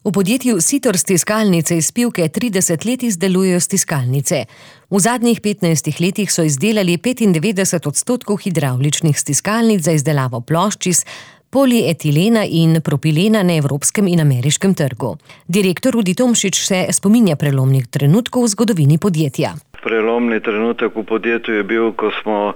V podjetju Sitor stiskalnice iz Pivke 30 let izdelujejo stiskalnice. V zadnjih 15 letih so izdelali 95% hidravličnih stiskalnic za izdelavo plošč iz polietilena in propilena na evropskem in ameriškem trgu. Direktor Rudi Tomšič se spominja prelomnih trenutkov v zgodovini podjetja. Prelomni trenutek v podjetju je bil, ko smo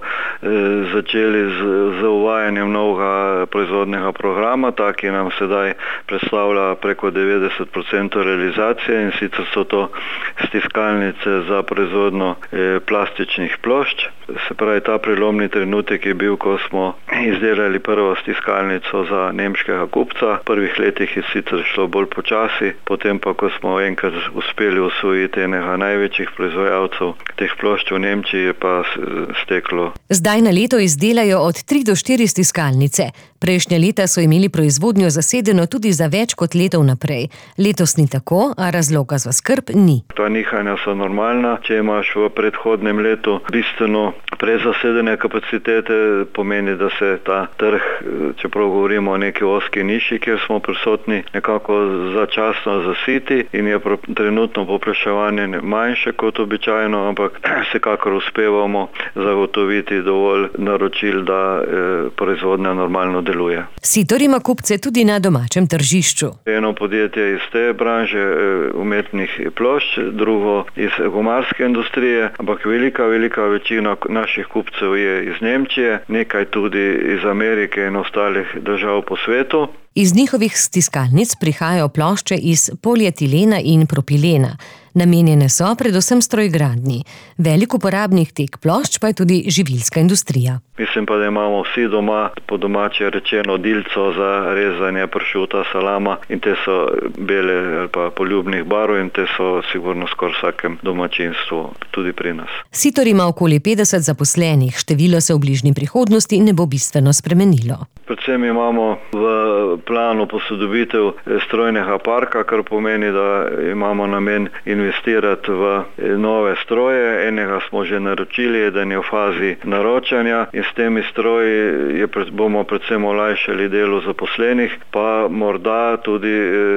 začeli z uvajanjem novega proizvodnega programa, ta, ki nam sedaj predstavlja preko 90% realizacije, in sicer so to stiskalnice za proizvodnjo plastičnih plošč. Se pravi, ta prelomni trenutek je bil, ko smo izdelali prvo stiskalnico za nemškega kupca. V prvih letih je sicer šlo bolj počasi, potem pa, ko smo enkrat uspeli osvojiti enega največjih proizvajalcev teh plošč v Nemčiji, je pa steklo. Zdaj na leto izdelajo od 3 do 4 stiskalnice. Prejšnja leta so imeli proizvodnjo zasedeno tudi za več kot leto naprej. Letos ni tako, a razloga za skrb ni. Ta nihanja so normalna. Če imaš v predhodnem letu bistveno prezasedene kapacitete, pomeni, da se ta trg, čeprav govorimo o neki ozki niši, kjer smo prisotni, nekako začasno zasiti in je trenutno povpraševanje manjše kot običajno, ampak vsekakor uspevamo zagotoviti dovolj naročil, da proizvodnja normalno deluje. Sitor ima kupce tudi na domačem tržišču. Eno podjetje iz te branže umetnih plošč, drugo iz gumarske industrije, ampak velika večina naših kupcev je iz Nemčije, nekaj tudi iz Amerike in ostalih držav po svetu. Iz njihovih stiskalnic prihajajo plošče iz polietilena in propilena. Namenjene so predvsem strojgradnji. Velik uporabnik teh plošč pa je tudi živilska industrija. Mislim pa, da imamo vsi doma, po domače rečeno, dilco za rezanje pršuta, salama, in te so bele ali pa poljubnih barv in te so sigurno skoraj vsakem domačinstvu, tudi pri nas. Sitor ima okoli 50 zaposlenih, število se v bližnji prihodnosti ne bo bistveno spremenilo. Predvsem imamo v planu posodobitev strojnega parka, kar pomeni, da imamo namen investirati v nove stroje. Enega smo že naročili, eden je v fazi naročanja, in s temi stroji bomo predvsem olajšali delo zaposlenih, pa morda tudi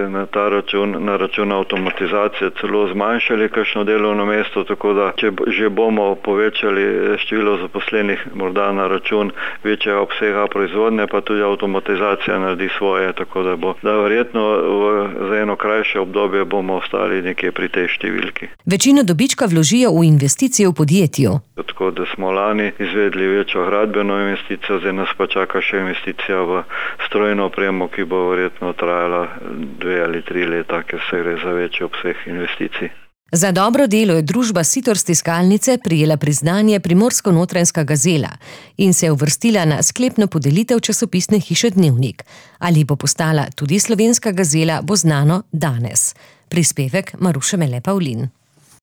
na račun avtomatizacije celo zmanjšali kakšno delovno mesto, tako da če že bomo povečali število zaposlenih, morda na račun večjega obsega proizvodnje, pa tudi avtomatizacija naredi svoje, tako da verjetno za eno krajše obdobje bomo ostali nekje pri tej številki. Večino dobička vložijo v investicije v podjetju. Tako da smo lani izvedli večjo gradbeno investicijo, zdaj nas pa čaka še investicija v strojno opremo, ki bo verjetno trajala 2 ali 3 leta, ker se gre za večji obseg investicij. Za dobro delo je družba Sitor stiskalnice prijela priznanje Primorsko-Notranjska gazela in se uvrstila na sklepno podelitev časopisne hiše Dnevnik. Ali bo postala tudi slovenska gazela, bo znano danes. Prispevek Maruše Mele Pavlin.